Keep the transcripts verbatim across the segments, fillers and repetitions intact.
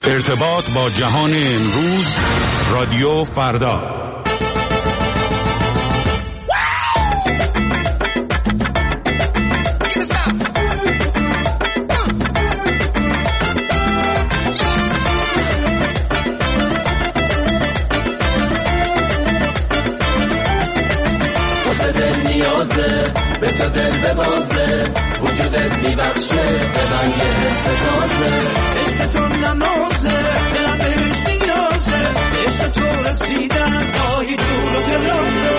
ارتباط با جهان امروز، رادیو فردا. به تو دل ببازه، وجودت میبخشه به من یه حس تازه. عشق تو نمازه، دلم بهش نیازه، عشق تو رسیدن راهی دور و درازه.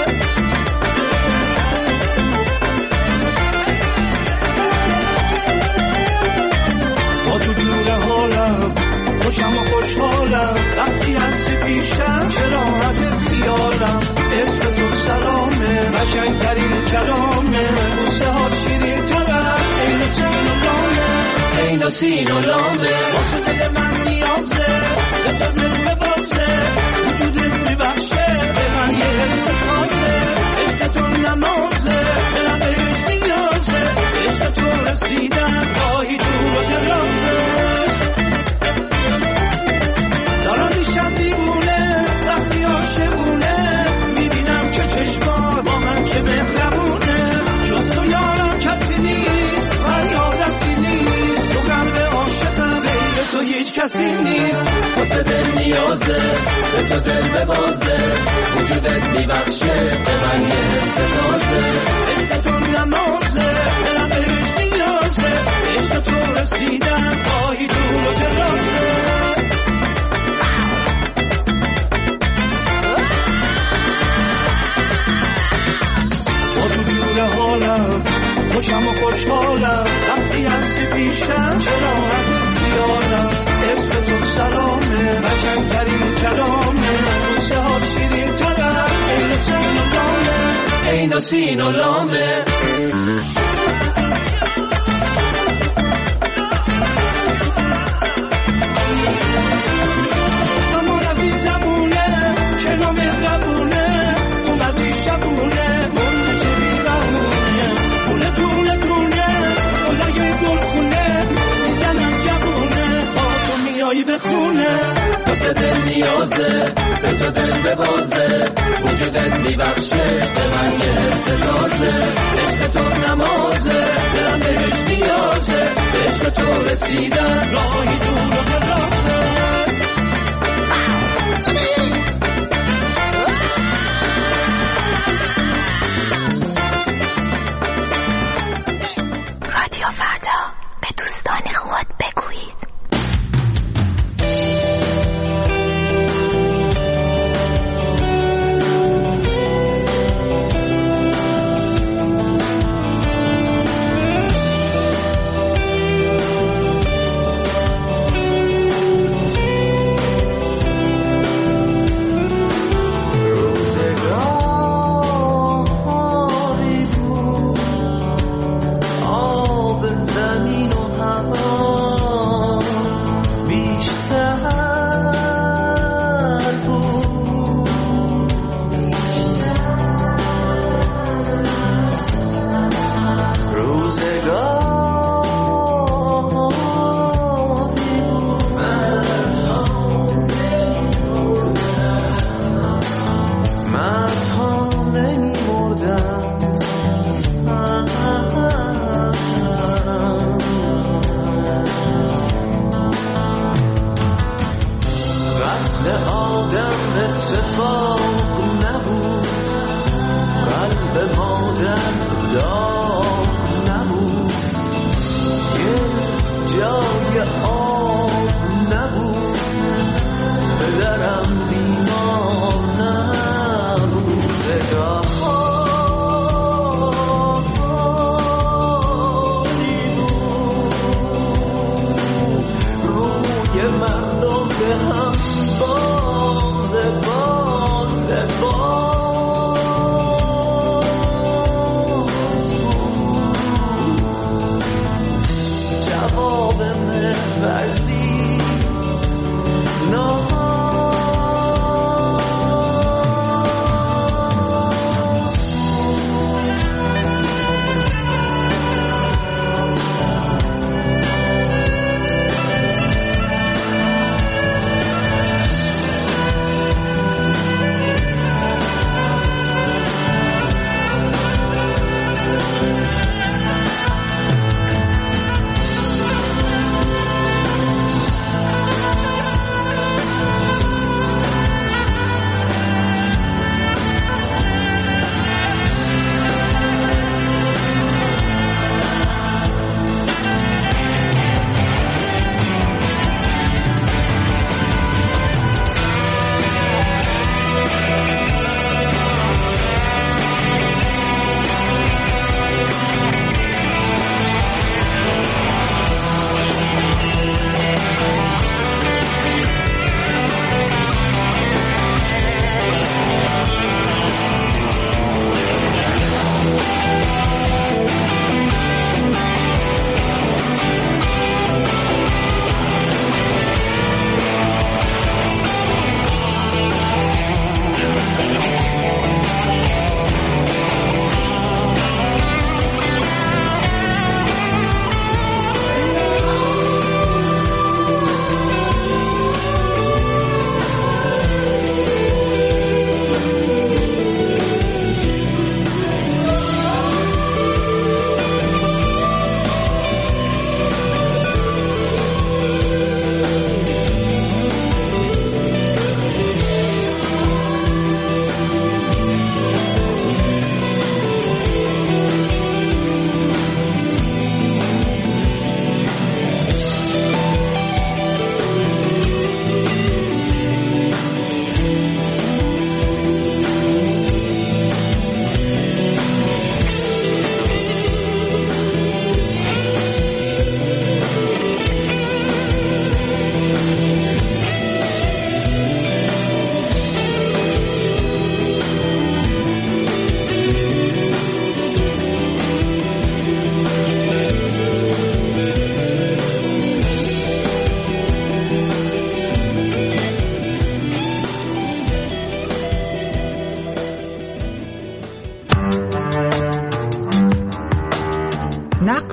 با تو جور حالم خوشم و خوشحالم، وقتی هستی پیشم چه راحت خیالم. عشق تو سلامه، قشنگترین کلامه، بوسه ها شیرین تر عین سین و لامه، عین سین و لامه. واسه دل من نیازه، به تو دل ببازه، وجودت میبخشه به من یه حس تازه. عشق تو نمازه، دلم بهش نیازه، عشق تو رسیدن راهی دور و درازه. دارم میشم دیوونه وقتی عاشقونه، میبینم که چشمات با من چه مهربونه. جز تو یارم کسی نیست، فریاد رسی نیست، تو قلب عاشقم غیر تو هیچ کسی نیست. واسه دل نیازه، به تو دل ببازه، وجودت میبخشه به من یه حس تازه. عشق تو نمازه، دلم بهش نیازه، عشق تو رسیدن راهی دور و درازه. حالم خوشم و خوشحالم، وقتی هستی پیشم چه راحت خیالم. عشق تو سلامه، قشنگترین کلامه، بوسه ها شیرین تر عین سین و لامه، عین سین و لامه. امان عزیزمونه که نامهربونه، اومدی شبونه به خونه. واسه دل نیازه، به تو دل ببازه، وجودت میبخشه به من یه حس تازه. عشق تو نمازه، دلم بهش نیازه، به عشق تو رسیدن راهی دور و درازه. رادیو فردا، به دوستان خود بگویید.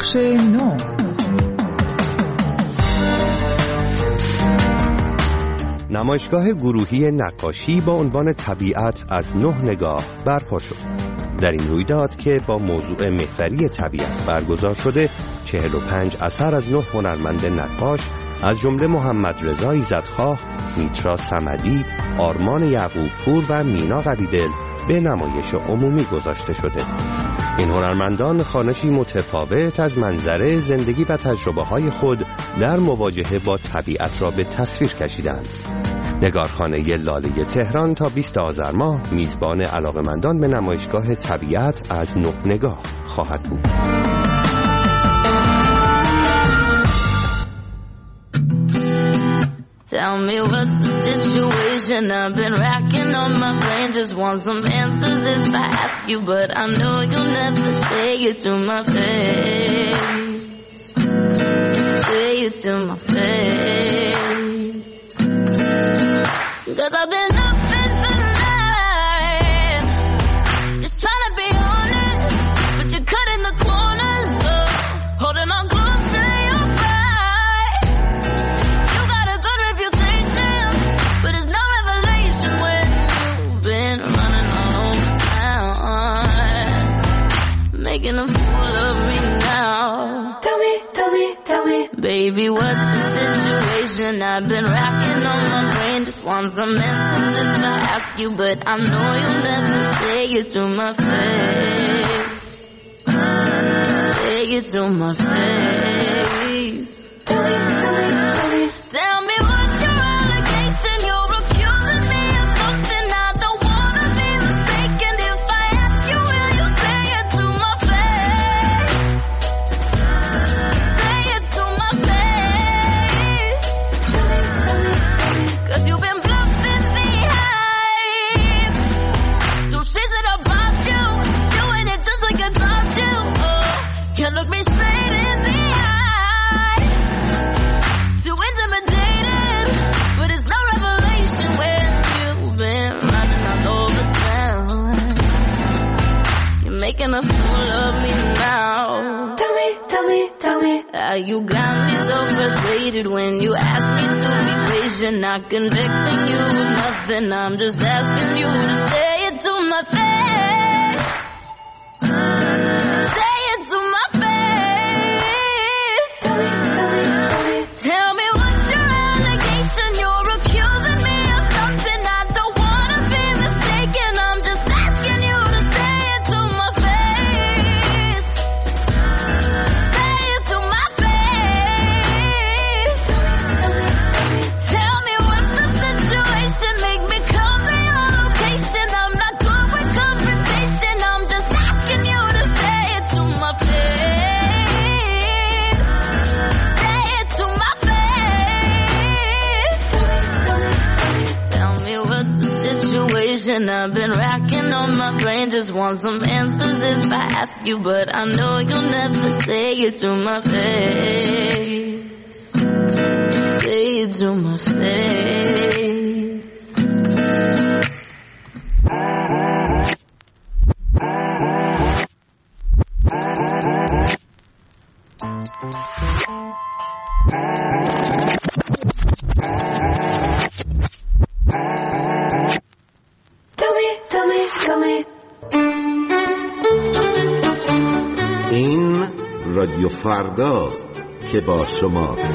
بخش نو. نمایشگاه گروهی نقاشی با عنوان طبیعت از نه نگاه برپا شد. در این رویداد که با موضوع محوری طبیعت برگزار شده، چهل و پنج اثر از نه هنرمند نقاش از جمله محمد رضا ایزدخواه، میترا صمدی، آرمان یعقوبپور و مینا قلیدل به نمایش عمومی گذاشته شده. این هنرمندان خوانشی متفاوت از منظره، زندگی و تجربه‌های خود در مواجهه با طبیعت را به تصویر کشیدند. نگارخانه لاله تهران تا بیست آذر ماه میزبان علاقه‌مندان به نمایشگاه طبیعت از نه نگاه خواهد بود. Tell me what's the situation. I've been racking on my brain, just want some answers if I ask you, but I know you'll never say it to my face. Say it to my face. Cause I've been up in the night, just trying to be honest, but you're cutting the corners, uh, holding on close to your pride. You got a good reputation, but it's no revelation when you've been running all over town, making a fool of me now. Tell me, tell me, tell me, baby, what's the situation? I've been racking on my brain, just want some answers if I ask you, but I know you'll never say it to my face. Say it to my face. tell me, tell me, tell me. Tell me what's your allegation? You're accusing me of something I don't wanna be mistaken. If I ask you, will you say it to my face? Say it to my face. Cause you've been bluffing the hype. So says it about you, doing it just like I taught you. Oh, can't look me straight in the eye. Too intimidated, but it's no revelation when you've been running all over town. You're making a fool of me now. Tell me, tell me, tell me. Uh, you got me so frustrated when you ask me to be patient, not convicting you of nothing. I'm just asking you to say it to my face. Say it to my face. Tell me, tell me, tell me. Tell me what's your allegation? You're accusing me of something I don't wanna be mistaken. I'm just asking you to say it to my face. Say it to my face. Tell me what's the situation? Make me come to your location. I'm not good with confrontation. I'm just asking you to say it to my face. Say it to my face. Tell me what's the situation. I've been racking on my brain, just want some answers if I ask you, but I know you'll never say it to my face. Say it to my face. Tell me, tell me, tell me. این رادیو فرداست که با شماست.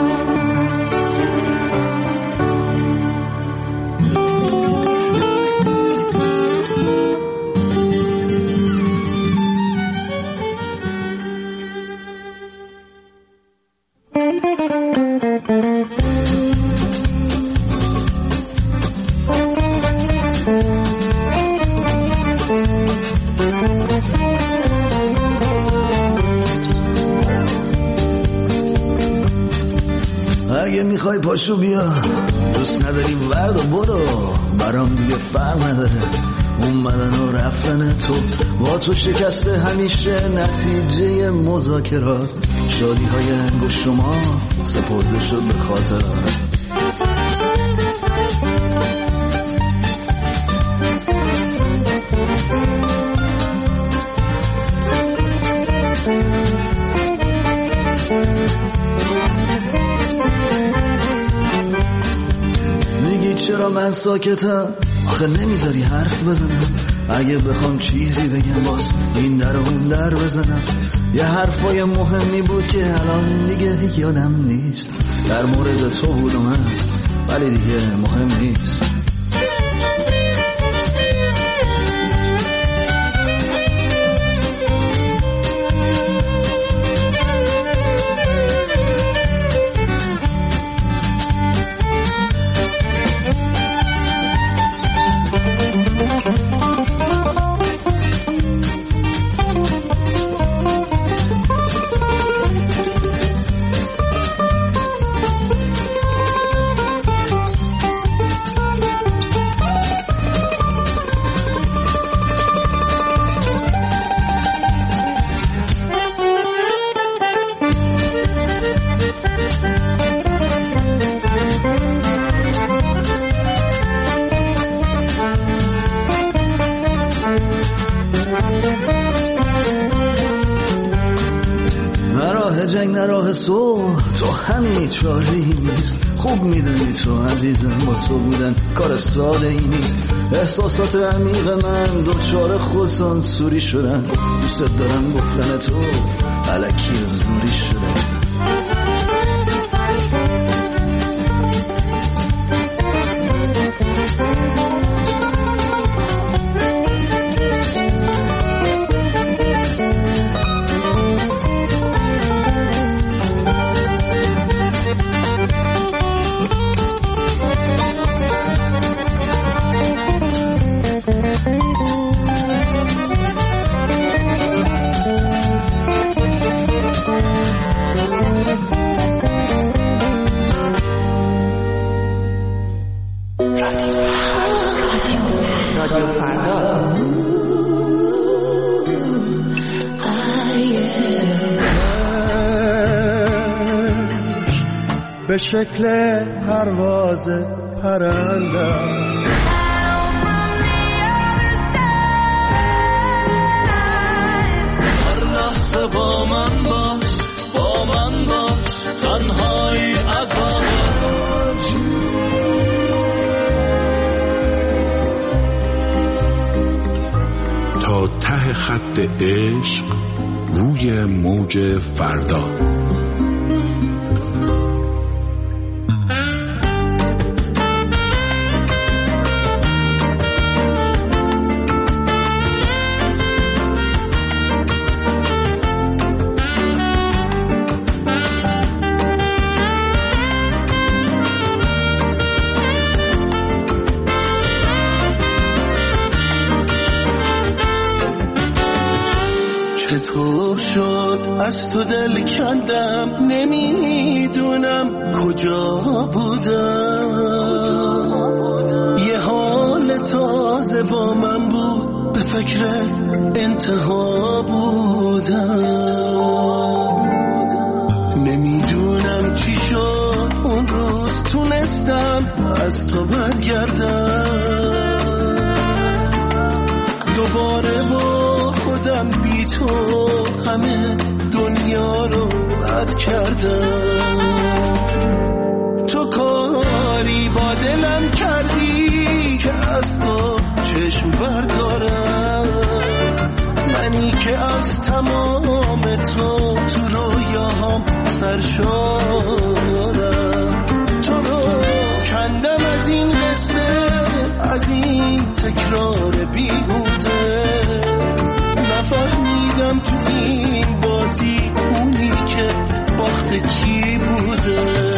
اگه میخوای پاشو بیا، دوست نداری ورد و برو، برام دیگه فرق نداره اومدن و رفتن تو، با تو شکسته همیشه نتیجه مذاکرات، شادی های انگشت شما سپرده شد به خاطرات. چرا من ساکتم؟ آخه نمیذاری حرف بزنم، اگه بخوام چیزی بگم باز این در اون در بزنم. یه حرفای مهمی بود که الان دیگه یادم نیست، در مورد تو بود و من، ولی دیگه مهم نیست. تو همین چاره ای نیست، خوب میدونی تو عزیزم، با تو بودن کار ساده ای نیست. احساسات عمیق من دوچار خودسانسوری شدن، دوست دارم گفتن تو الکی زوری شدن. به شکل پرواز پرنده هر لحظه با من باش، با من باش، تنهایی عذابه. تا ته خط عشق روی موج فردا. چطور شد از تو دل کندم، نمیدونم کجا بودم. یه حال تازه با من بود، به فکر انتها بودم. نمیدونم چی شد اون روز، تونستم از تو برگردم. دوباره با خودم بی تو همه دنیا رو بد کردم. تو کاری با دلم کردی که از تو چشم بردارم. منی که از تمام تو تو رویاهام سرشارم. تو رو کندم از این قصه، از این تکرار بیهوده. نفهمیدم تو این بازی اونی که باخت کی بوده.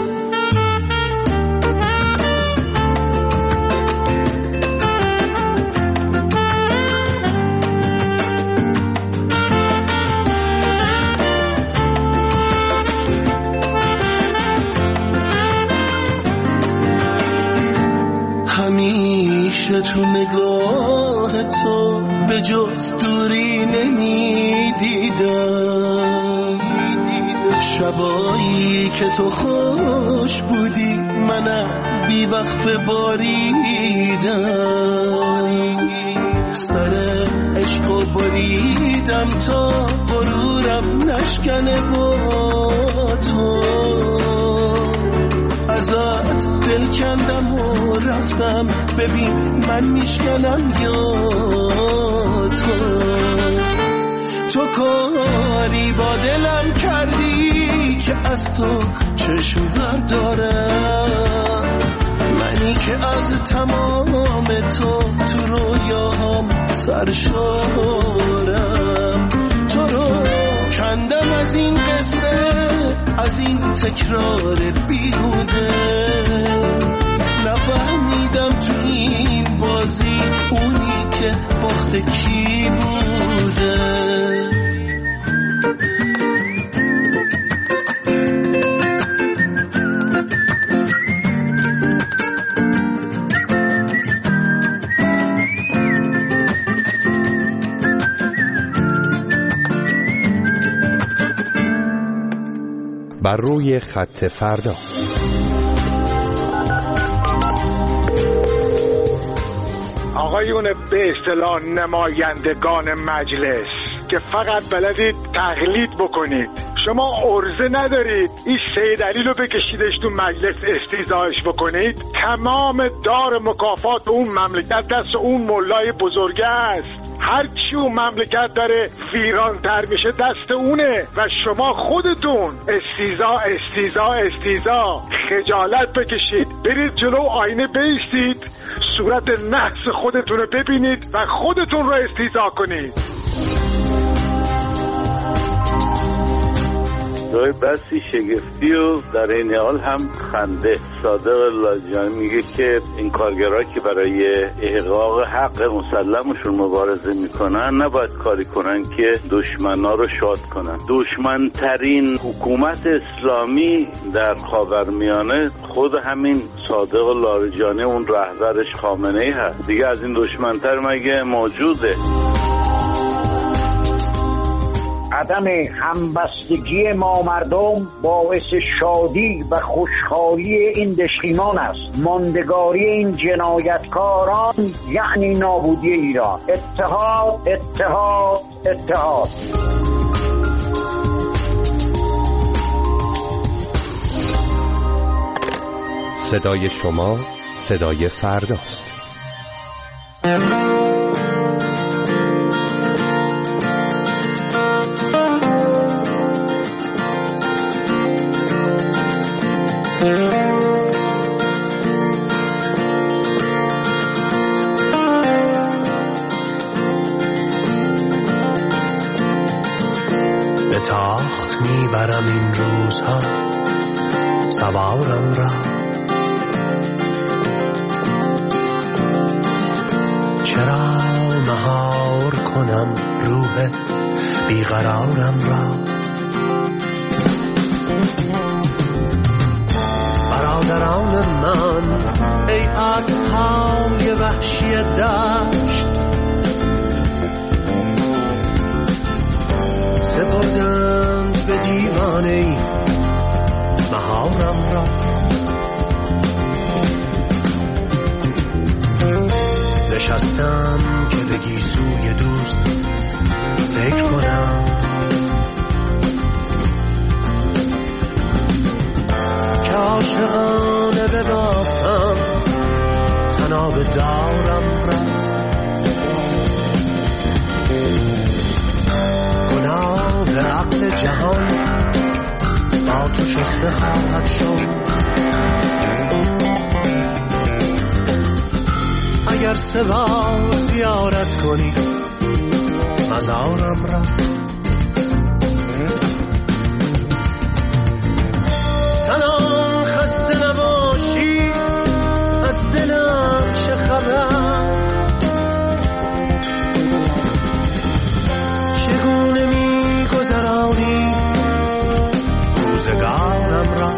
همیشه تو نگاه تو به جز دوری نمیدیدم. شبایی که تو خوش بودی منم بی وقف باریدم. سر عشق و بریدم تا غرورم نشکنه با تو. ازت دل کندم و رفتم ببین من میشکنم یا تو تو کاری با دلم کردی که از تو چشم بردارم منی که از تمام تو تو رویام سرشارم تو رو کندم از این قصه از این تکرار بیهوده نفهمیدم تو این بازی اونی که باخت کی بوده بر روی خط فردا. آقایون به اصطلاح نمایندگان مجلس که فقط بلدید تقلید بکنید، شما عرضه ندارید این سید علی رو بکشیدش تو مجلس استیضاحش بکنید. تمام دار مکافات اون مملکت دست اون مولای بزرگه است. هر چی اون مملکت داره ویران تر میشه دست اونه و شما خودتون استیضاح استیضاح استیضاح خجالت بکشید، برید جلو آینه بایستید، صورت نحس خودتون رو ببینید و خودتون رو استیضاح کنید. دای بسی شگفتی و در این حال هم خنده. صادق لاجانی میگه که این کارگرها که برای احقاق حق مسلمشون مبارزه میکنن نباید کاری کنن که دشمنا رو شاد کنن. دشمنترین حکومت اسلامی در خاورمیانه خود همین صادق لاجانی اون رهبرش خامنه ای هست. دیگه از این دشمنتر مگه موجوده؟ عدم همبستگی ما مردم باعث شادی و خوشحالی این دشمنان است. ماندگاری این جنایتکاران یعنی نابودی ایران. اتحاد اتحاد اتحاد. صدای شما صدای فرداست. به تاخت میبرم این روزها سوارم را، چرا مهار کنم روح بیقرارم را. برادران من ای اسب‌های وحشی دشت، سپردند به دیوانه مهارم را. نشستم که به گیسوی دوست فکر کنم، که عاشقانه ببافم تناب دارم را. گناه عقل جهان با تو شسته خواهد شد، اگر سه بار زیارت کنی مزارم را. سلام خسته نباشی از دلم چه خبر، چگونه می گذرانی روزگارم را.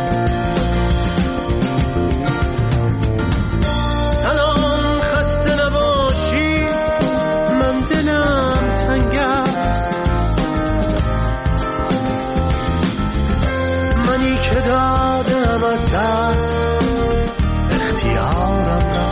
سلام خسته نباشی من دلم تنگ است، منی که دادم از دست اختیارم را.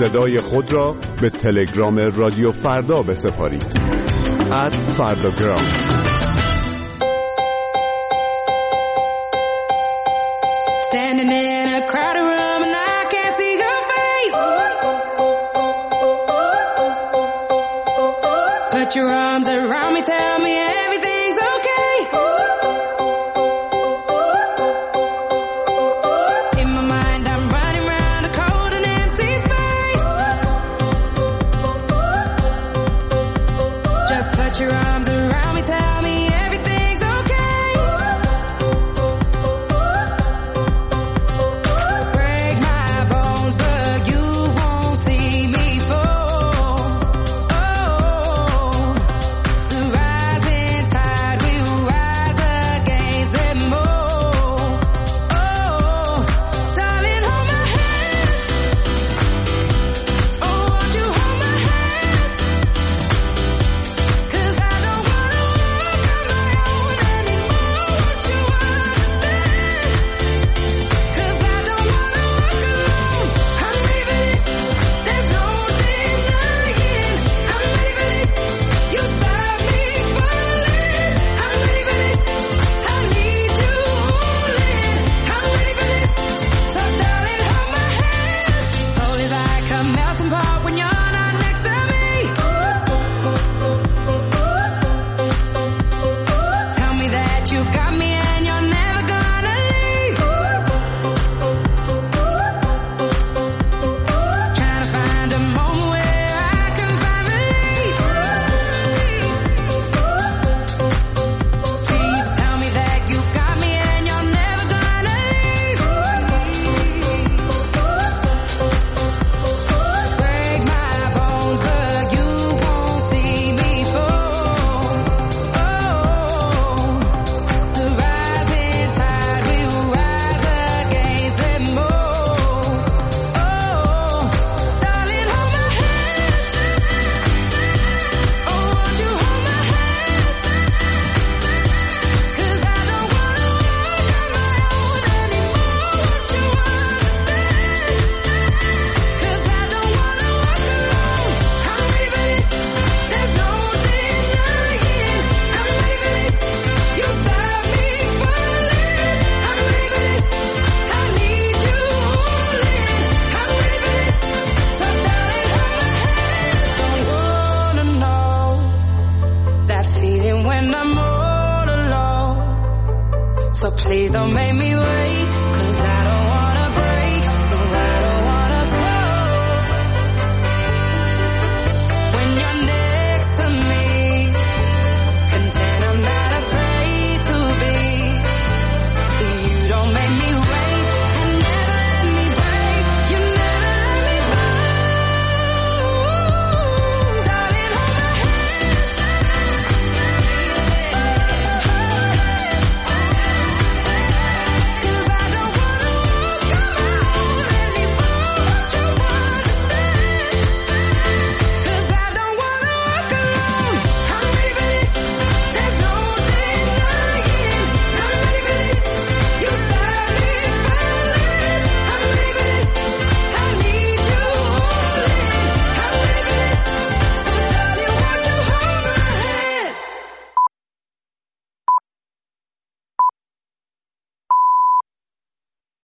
صدای خود را به تلگرام رادیو فردا بسپارید. ات فرداگرام. Standing in a crowded room and I can't see your face. Put your arms around me, tell me